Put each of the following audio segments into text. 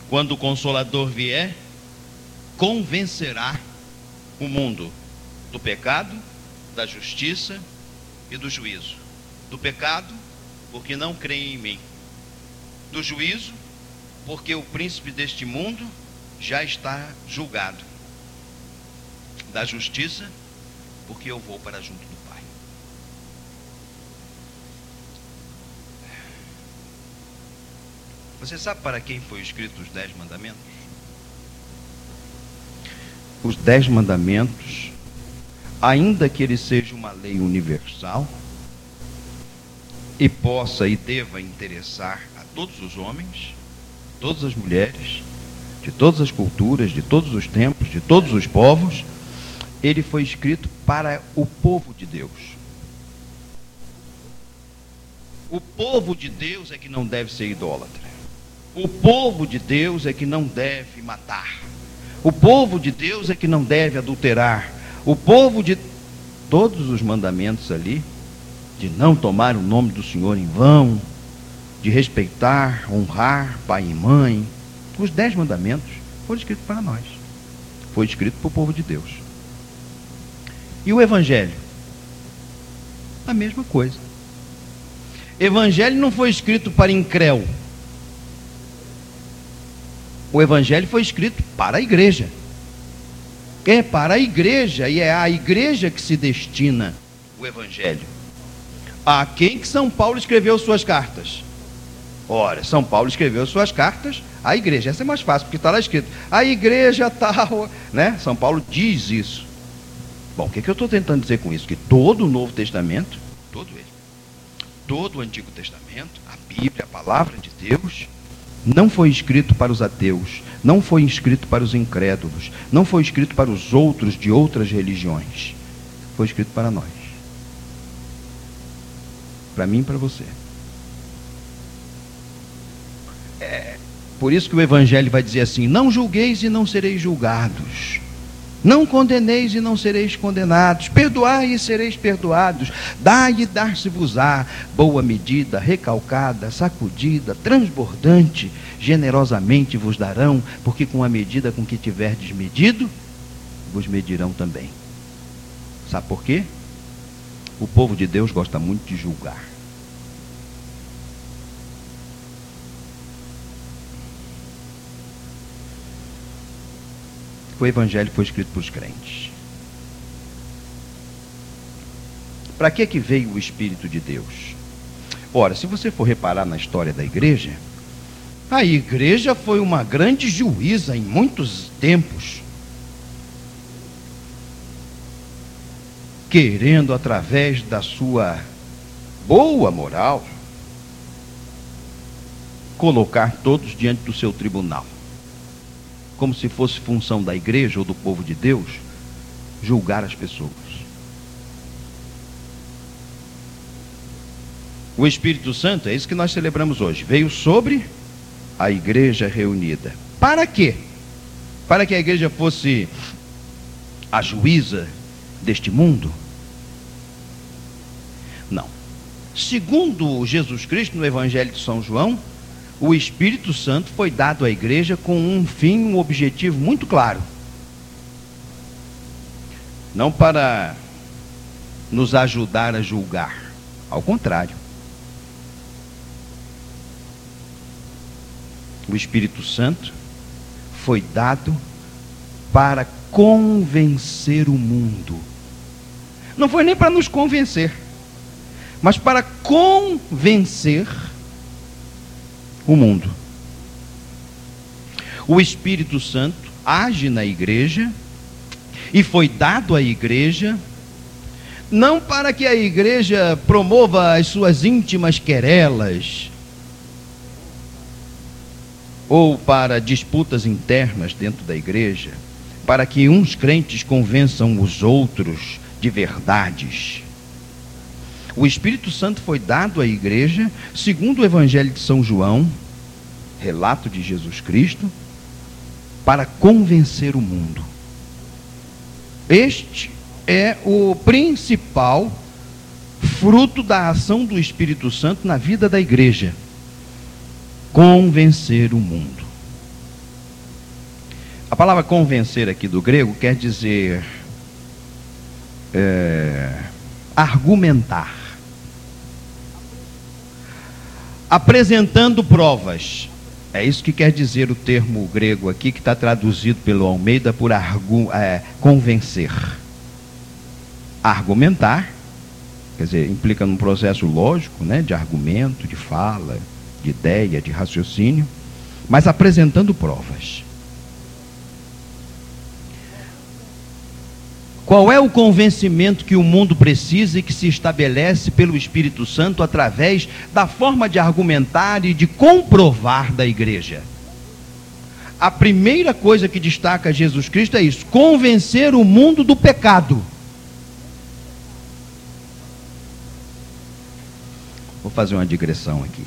quando o Consolador vier, convencerá o mundo do pecado, da justiça e do juízo. Do pecado, porque não creem em mim. Do juízo, porque o príncipe deste mundo já está julgado. Da justiça, porque eu vou para junto do Pai. Você sabe para quem foi escrito os 10 mandamentos? Os 10 mandamentos, ainda que ele seja uma lei universal, e possa e deva interessar a todos os homens, todas as mulheres, de todas as culturas, de todos os tempos, de todos os povos, ele foi escrito para o povo de Deus. O povo de Deus é que não deve ser idólatra. O povo de Deus é que não deve matar. O povo de Deus é que não deve adulterar. O povo de... Todos os mandamentos ali, de não tomar o nome do Senhor em vão, de respeitar, honrar pai e mãe, os 10 mandamentos foram escritos para nós. Foi escrito para o povo de Deus. E o Evangelho? A mesma coisa. Evangelho não foi escrito para incréu. O Evangelho foi escrito para a igreja. É para a igreja, e é a igreja que se destina o Evangelho. A quem que São Paulo escreveu suas cartas? Ora, São Paulo escreveu suas cartas à igreja. Essa é mais fácil, porque está lá escrito, a igreja tal, né? São Paulo diz isso. Bom, o que eu estou tentando dizer com isso? Que todo o Novo Testamento, todo ele, todo o Antigo Testamento, a Bíblia, a palavra de Deus, não foi escrito para os ateus, não foi escrito para os incrédulos, não foi escrito para os outros de outras religiões. Foi escrito para nós. Para mim e para você. Por isso que o Evangelho vai dizer assim: não julgueis e não sereis julgados, não condeneis e não sereis condenados, perdoai e sereis perdoados, dai e dar-se-vos-á, boa medida, recalcada, sacudida, transbordante, generosamente vos darão, porque com a medida com que tiverdes medido, vos medirão também. Sabe por quê? O povo de Deus gosta muito de julgar. O Evangelho foi escrito para os crentes. Para que veio o Espírito de Deus? Ora, se você for reparar na história da igreja, a igreja foi uma grande juíza em muitos tempos, querendo, através da sua boa moral, colocar todos diante do seu tribunal, como se fosse função da igreja ou do povo de Deus julgar as pessoas. O Espírito Santo, é isso que nós celebramos hoje, veio sobre a igreja reunida. Para quê? Para que a igreja fosse a juíza deste mundo? Não. Segundo Jesus Cristo, no Evangelho de São João, o Espírito Santo foi dado à igreja com um fim, um objetivo muito claro. Não para nos ajudar a julgar, ao contrário. O Espírito Santo foi dado para convencer o mundo. Não foi nem para nos convencer, mas para convencer o mundo. O Espírito Santo age na igreja e foi dado à igreja não para que a igreja promova as suas íntimas querelas ou para disputas internas dentro da igreja, para que uns crentes convençam os outros de verdades. O Espírito Santo foi dado à igreja, segundo o Evangelho de São João, relato de Jesus Cristo, para convencer o mundo. Este é o principal fruto da ação do Espírito Santo na vida da igreja. Convencer o mundo. palavra convencer aqui do grego quer dizer argumentar, apresentando provas. É isso que quer dizer o termo grego aqui, que está traduzido pelo Almeida por convencer. Argumentar, quer dizer, implica num processo lógico, né, de argumento, de fala, de ideia, de raciocínio, mas apresentando provas. Qual é o convencimento que o mundo precisa e que se estabelece pelo Espírito Santo através da forma de argumentar e de comprovar da igreja? A primeira coisa que destaca Jesus Cristo é isso: convencer o mundo do pecado. Vou fazer uma digressão aqui.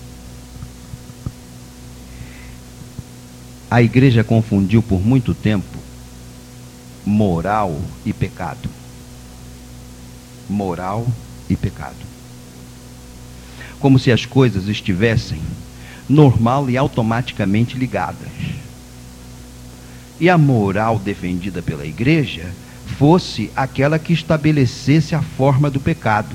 A igreja confundiu por muito tempo moral e pecado. Moral e pecado. Como se as coisas estivessem normal e automaticamente ligadas. E a moral defendida pela igreja fosse aquela que estabelecesse a forma do pecado.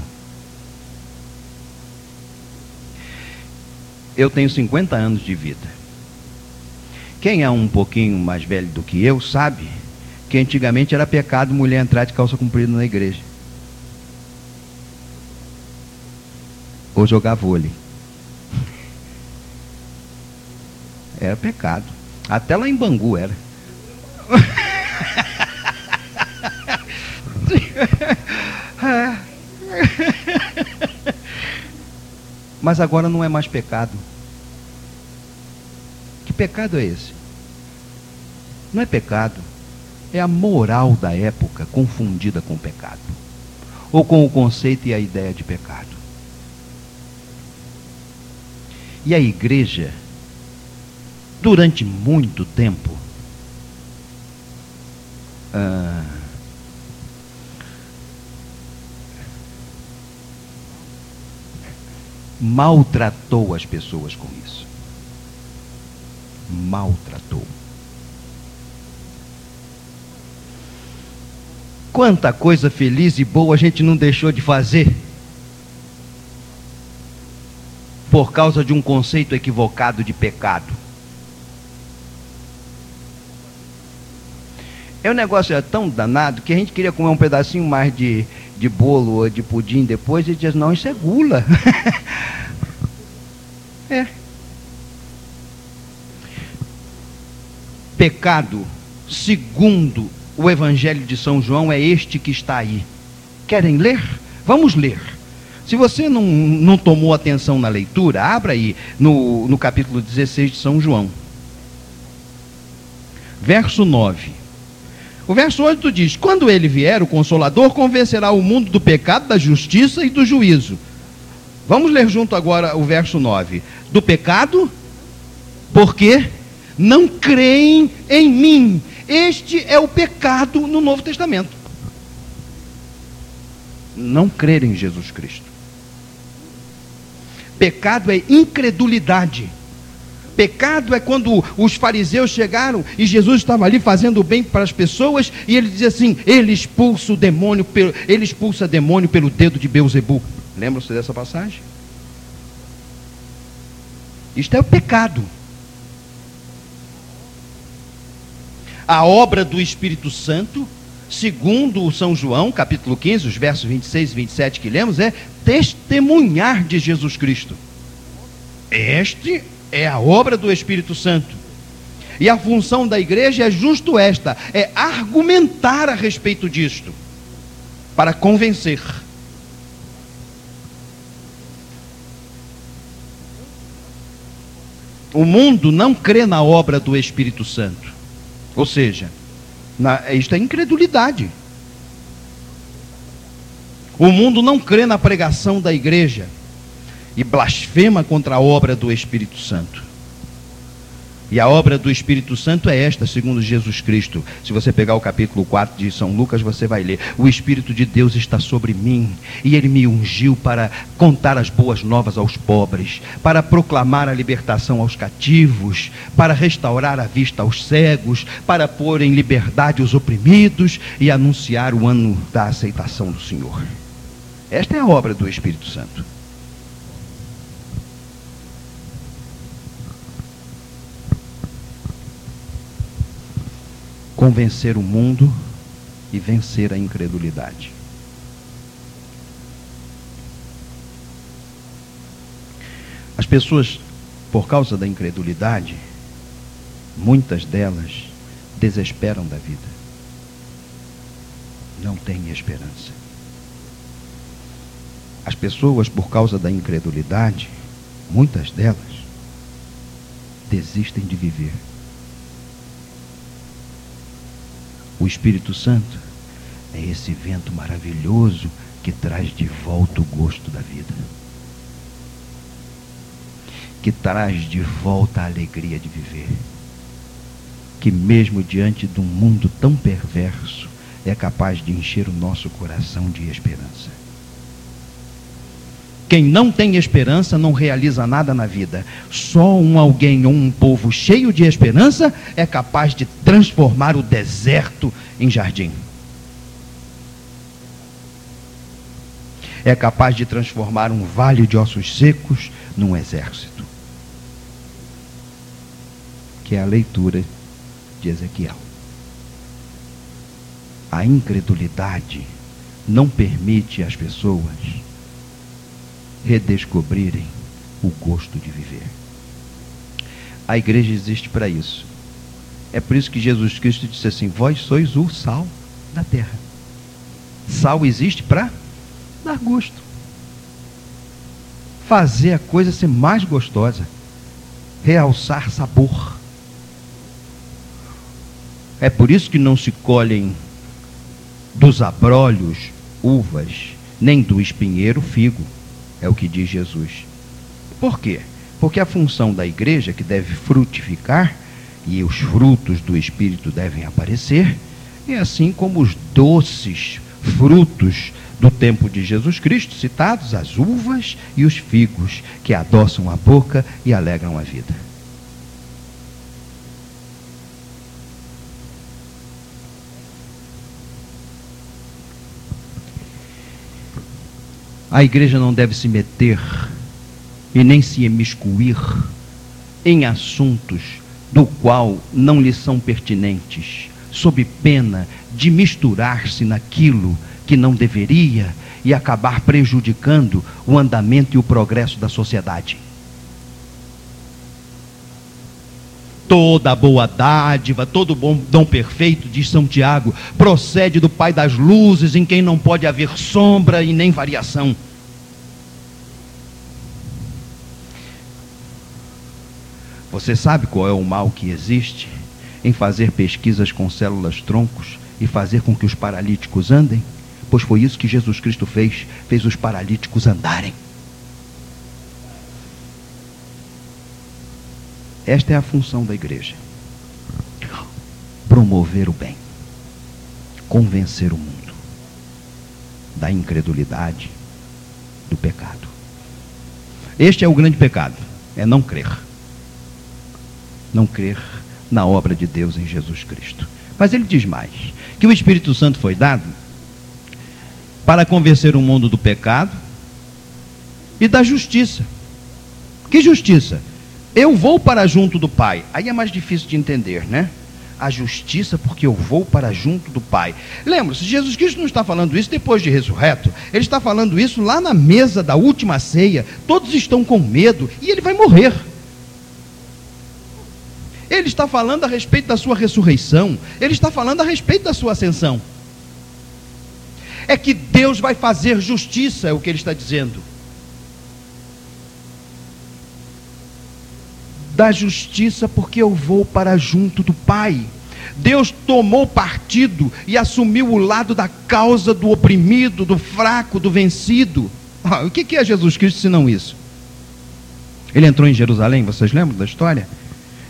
Eu tenho 50 anos de vida. Quem é um pouquinho mais velho do que eu sabe que antigamente era pecado mulher entrar de calça comprida na igreja. Ou jogar vôlei. Era pecado. Até lá em Bangu era. Mas agora não é mais pecado. Que pecado é esse? Não é pecado. É a moral da época confundida com o pecado, ou com o conceito e a ideia de pecado. E a igreja, durante muito tempo, maltratou as pessoas com isso. Maltratou. Quanta coisa feliz e boa a gente não deixou de fazer por causa de um conceito equivocado de pecado. O negócio é tão danado que a gente queria comer um pedacinho mais de bolo ou de pudim depois e diz, não, isso é gula. Pecado, segundo o Evangelho de São João, é este que está aí. Querem ler? Vamos ler. Se você não tomou atenção na leitura, abra aí no capítulo 16 de São João. Verso 9. O verso 8 diz: quando ele vier, o Consolador convencerá o mundo do pecado, da justiça e do juízo. Vamos ler junto agora o verso 9. Do pecado, porque não creem em mim. Este é o pecado no Novo Testamento. Não crer em Jesus Cristo. Pecado é incredulidade. Pecado é quando os fariseus chegaram e Jesus estava ali fazendo bem para as pessoas e ele dizia assim: ele expulsa demônio pelo dedo de Beelzebu. Lembram-se dessa passagem? Isto é o pecado. A obra do Espírito Santo, segundo São João, capítulo 15, os versos 26 e 27 que lemos, é testemunhar de Jesus Cristo. Este é a obra do Espírito Santo. E a função da igreja é justo esta, é argumentar a respeito disto, para convencer. O mundo não crê na obra do Espírito Santo. Ou seja, isto é incredulidade. O mundo não crê na pregação da igreja e blasfema contra a obra do Espírito Santo. E a obra do Espírito Santo é esta, segundo Jesus Cristo. Se você pegar o capítulo 4 de São Lucas, você vai ler: o Espírito de Deus está sobre mim, e Ele me ungiu para contar as boas novas aos pobres, para proclamar a libertação aos cativos, para restaurar a vista aos cegos, para pôr em liberdade os oprimidos e anunciar o ano da aceitação do Senhor. Esta é a obra do Espírito Santo. Convencer o mundo e vencer a incredulidade. As pessoas, por causa da incredulidade, muitas delas desesperam da vida. Não têm esperança. As pessoas, por causa da incredulidade, muitas delas desistem de viver. O Espírito Santo é esse vento maravilhoso que traz de volta o gosto da vida, que traz de volta a alegria de viver, que mesmo diante de um mundo tão perverso, é capaz de encher o nosso coração de esperança. Quem não tem esperança não realiza nada na vida. Só alguém ou um povo cheio de esperança é capaz de transformar o deserto em jardim. É capaz de transformar um vale de ossos secos num exército. Que é a leitura de Ezequiel. A incredulidade não permite às pessoas redescobrirem o gosto de viver. A igreja existe para isso. É por isso que Jesus Cristo disse assim: vós sois o sal da terra. Sal existe para dar gosto, fazer a coisa ser mais gostosa, realçar sabor. É por isso que não se colhem dos abrolhos uvas, nem do espinheiro figo. É o que diz Jesus. Por quê? Porque a função da igreja, que deve frutificar, e os frutos do Espírito devem aparecer, é assim como os doces frutos do tempo de Jesus Cristo, citados, as uvas e os figos, que adoçam a boca e alegram a vida. A igreja não deve se meter e nem se imiscuir em assuntos do qual não lhe são pertinentes, sob pena de misturar-se naquilo que não deveria e acabar prejudicando o andamento e o progresso da sociedade. Toda boa dádiva, todo bom dom perfeito, diz São Tiago, procede do Pai das luzes, em quem não pode haver sombra e nem variação. Você sabe qual é o mal que existe em fazer pesquisas com células-troncos e fazer com que os paralíticos andem? Pois foi isso que Jesus Cristo fez os paralíticos andarem. Esta é a função da igreja: promover o bem, convencer o mundo da incredulidade, do pecado. Este é o grande pecado, é não crer. Não crer na obra de Deus em Jesus Cristo. Mas ele diz mais, que o Espírito Santo foi dado para convencer o mundo do pecado e da justiça. Que justiça? Eu vou para junto do Pai. Aí é mais difícil de entender, né? A justiça, porque eu vou para junto do Pai. Lembra-se, Jesus Cristo não está falando isso depois de ressurreto. Ele está falando isso lá na mesa da última ceia. Todos estão com medo e ele vai morrer. Ele está falando a respeito da sua ressurreição. Ele está falando a respeito da sua ascensão. É que Deus vai fazer justiça, é o que ele está dizendo. Da justiça, porque eu vou para junto do Pai. Deus tomou partido e assumiu o lado da causa do oprimido, do fraco, do vencido. O que é Jesus Cristo senão isso? Ele entrou em Jerusalém, vocês lembram da história?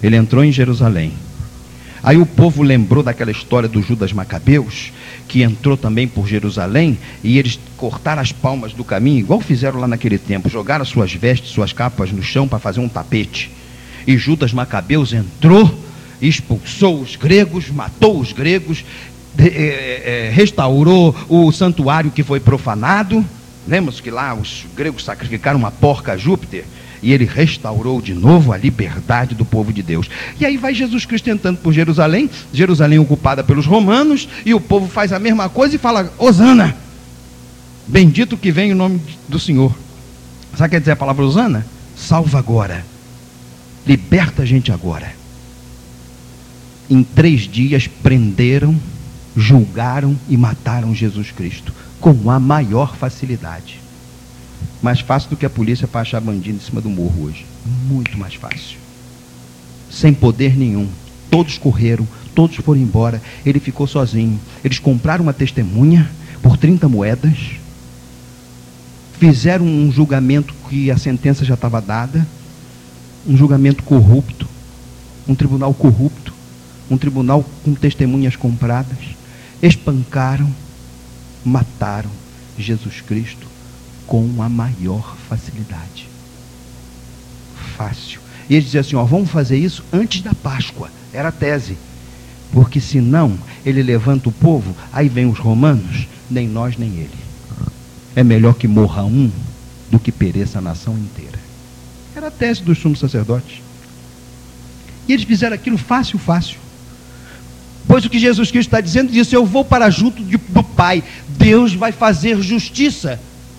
Ele entrou em Jerusalém. Aí o povo lembrou daquela história do Judas Macabeus, que entrou também por Jerusalém, e eles cortaram as palmas do caminho, igual fizeram lá naquele tempo, jogaram suas vestes, suas capas no chão para fazer um tapete. E Judas Macabeus entrou, expulsou os gregos, matou os gregos, restaurou o santuário que foi profanado. Lembra-se que lá os gregos sacrificaram uma porca a Júpiter? E ele restaurou de novo a liberdade do povo de Deus. E aí vai Jesus Cristo entrando por Jerusalém, Jerusalém ocupada pelos romanos, e o povo faz a mesma coisa e fala: Hosana, bendito que vem o nome do Senhor. Sabe o que quer dizer a palavra Hosana? Salva agora, liberta a gente agora. Em 3 dias prenderam, julgaram e mataram Jesus Cristo, com a maior facilidade. Mais fácil do que a polícia para achar bandido em cima do morro hoje. Muito mais fácil. Sem poder nenhum. Todos correram, todos foram embora. Ele ficou sozinho. Eles compraram uma testemunha por 30 moedas. Fizeram um julgamento que a sentença já estava dada. Um julgamento corrupto. Um tribunal corrupto. Um tribunal com testemunhas compradas. Espancaram, mataram Jesus Cristo com a maior facilidade. Fácil. E eles diziam assim: ó, vamos fazer isso antes da Páscoa. Era a tese. Porque senão ele levanta o povo, aí vem os romanos, nem nós nem ele. É melhor que morra um do que pereça a nação inteira. Era a tese dos sumos sacerdotes. E eles fizeram aquilo fácil. Pois o que Jesus Cristo está dizendo, disse: eu vou para junto do Pai. Deus vai fazer justiça.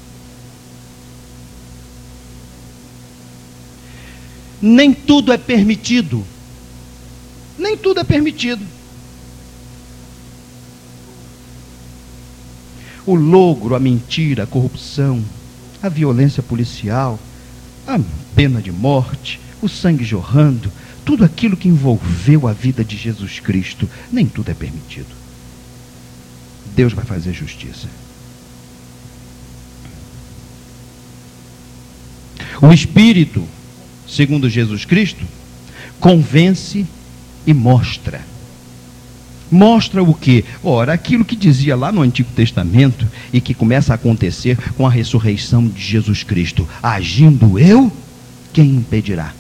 Nem tudo é permitido. Nem tudo é permitido. O logro, a mentira, a corrupção, a violência policial, a pena de morte, o sangue jorrando, tudo aquilo que envolveu a vida de Jesus Cristo, nem tudo é permitido. Deus vai fazer justiça. O Espírito, segundo Jesus Cristo, convence e mostra. Mostra o quê? Ora, aquilo que dizia lá no Antigo Testamento e que começa a acontecer com a ressurreição de Jesus Cristo. Agindo eu, quem impedirá?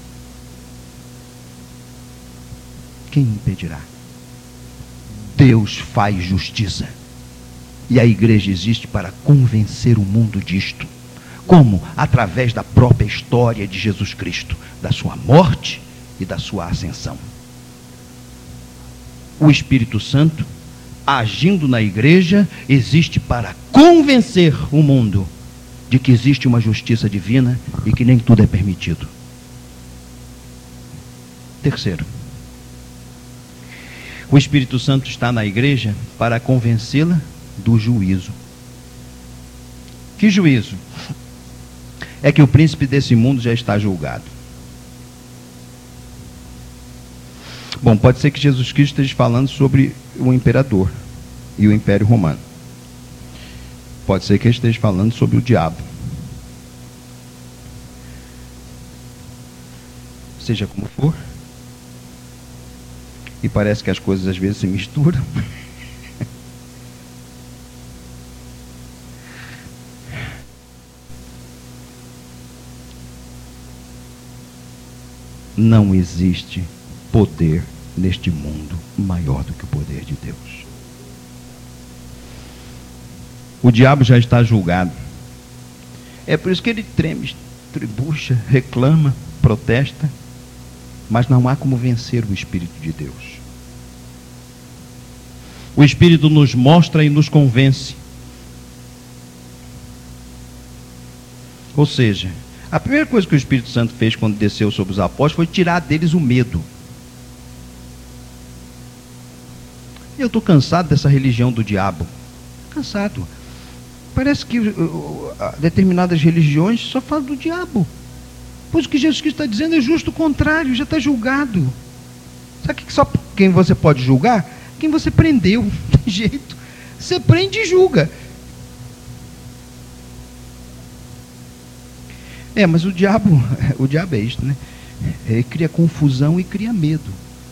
Quem impedirá? Deus faz justiça. E a igreja existe para convencer o mundo disto. Como? Através da própria história de Jesus Cristo, da sua morte e da sua ascensão. O Espírito Santo, agindo na igreja, existe para convencer o mundo de que existe uma justiça divina e que nem tudo é permitido. Terceiro, o Espírito Santo está na igreja para convencê-la do juízo. Que juízo? É que o príncipe desse mundo já está julgado. Bom, pode ser que Jesus Cristo esteja falando sobre o imperador e o Império Romano. Pode ser que ele esteja falando sobre o diabo. Seja como for. E parece que as coisas às vezes se misturam. Não existe poder neste mundo maior do que o poder de Deus. O diabo já está julgado. É por isso que ele treme, tribucha, reclama, protesta, mas não há como vencer o Espírito de Deus. O Espírito nos mostra e nos convence. Ou seja, a primeira coisa que o Espírito Santo fez quando desceu sobre os apóstolos foi tirar deles o medo. Eu estou cansado dessa religião do diabo. Cansado. Parece que determinadas religiões só falam do diabo. Pois o que Jesus Cristo está dizendo é justo o contrário, já está julgado. Sabe que só quem você pode julgar? Quem você prendeu. Tem jeito. Você prende e julga. Mas o diabo é isto, né? cria confusão e cria medo.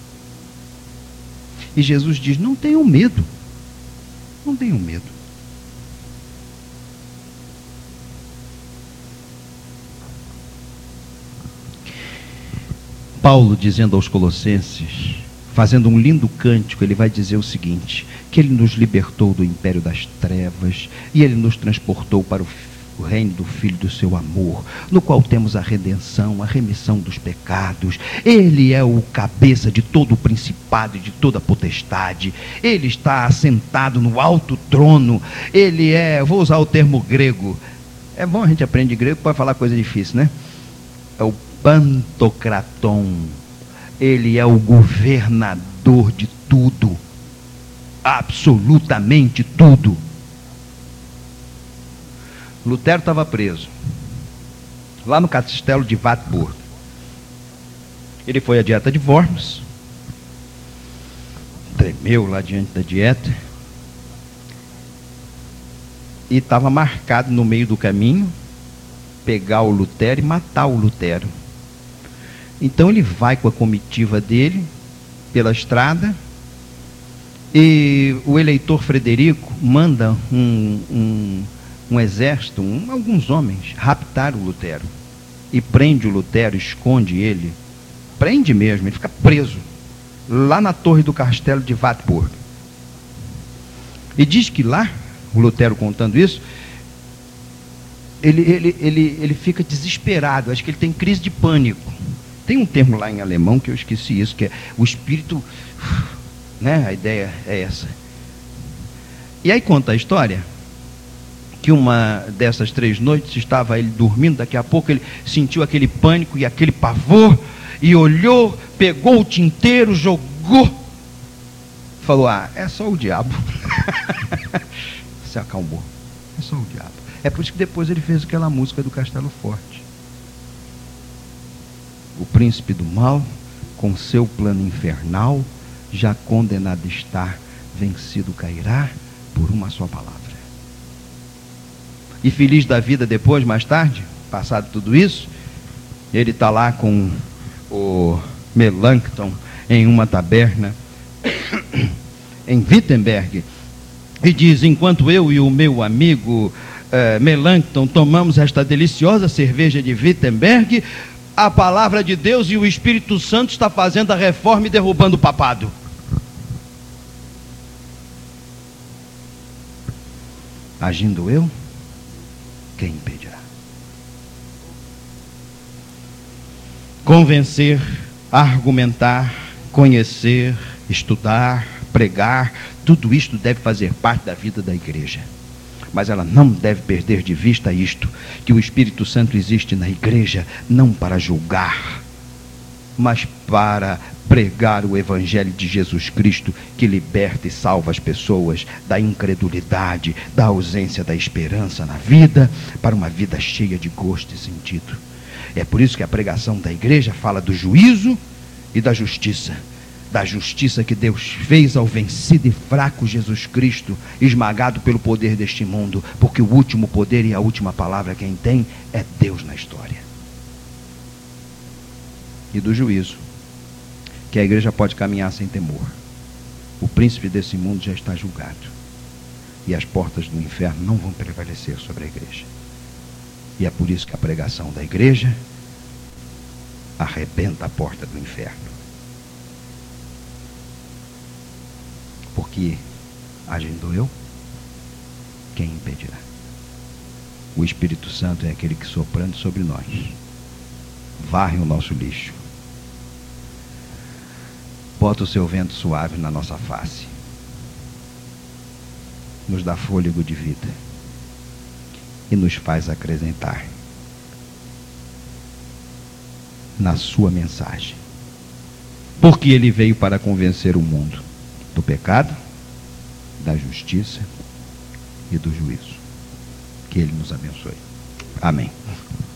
E Jesus diz: não tenham medo. Não tenham medo. Paulo, dizendo aos Colossenses, fazendo um lindo cântico, ele vai dizer o seguinte: que ele nos libertou do império das trevas e ele nos transportou para o reino do Filho do seu amor, no qual temos a redenção, a remissão dos pecados. Ele é o cabeça de todo o principado e de toda a potestade. Ele está assentado no alto trono. Ele é, vou usar o termo grego, é bom a gente aprender grego para falar coisa difícil, né? É o Pantocraton. Ele é o governador de tudo, absolutamente tudo. Lutero estava preso lá no castelo de Wartburg. Ele foi à dieta de Worms, tremeu lá diante da dieta, e estava marcado no meio do caminho pegar o Lutero e matar o Lutero. Então ele vai com a comitiva dele pela estrada, e o eleitor Frederico manda um exército, alguns homens, raptar o Lutero. E prende o Lutero, esconde ele. Prende mesmo, ele fica preso lá na torre do castelo de Wartburg. E diz que lá, o Lutero contando isso, ele fica desesperado. Acho que ele tem crise de pânico. Tem um termo lá em alemão que eu esqueci isso, que é o espírito, né? A ideia é essa. E aí conta a história que uma dessas 3 noites estava ele dormindo, daqui a pouco ele sentiu aquele pânico e aquele pavor, e olhou, pegou o tinteiro, jogou, falou: ah, é só o diabo. Se acalmou, é só o diabo. É por isso que depois ele fez aquela música do Castelo Forte. O príncipe do mal, com seu plano infernal, já condenado está, vencido cairá por uma só palavra. E feliz da vida depois, mais tarde, passado tudo isso, ele está lá com o Melanchthon em uma taberna em Wittenberg, e diz: enquanto eu e o meu amigo Melanchthon tomamos esta deliciosa cerveja de Wittenberg, a palavra de Deus e o Espírito Santo está fazendo a reforma e derrubando o papado. Agindo eu, quem impedirá? Convencer, argumentar, conhecer, estudar, pregar, tudo isto deve fazer parte da vida da igreja. Mas ela não deve perder de vista isto, que o Espírito Santo existe na igreja não para julgar, mas para pregar o Evangelho de Jesus Cristo, que liberta e salva as pessoas da incredulidade, da ausência da esperança na vida, para uma vida cheia de gosto e sentido. É por isso que a pregação da igreja fala do juízo e da justiça que Deus fez ao vencido e fraco Jesus Cristo, esmagado pelo poder deste mundo, porque o último poder e a última palavra quem tem é Deus na história. E do juízo, que a igreja pode caminhar sem temor. O príncipe desse mundo já está julgado, e as portas do inferno não vão prevalecer sobre a igreja. E é por isso que a pregação da igreja arrebenta a porta do inferno. Porque, agindo eu, quem impedirá? O Espírito Santo é aquele que, soprando sobre nós, varre o nosso lixo, bota o seu vento suave na nossa face, nos dá fôlego de vida e nos faz acrescentar na sua mensagem. Porque ele veio para convencer o mundo do pecado, da justiça e do juízo. Que ele nos abençoe. Amém.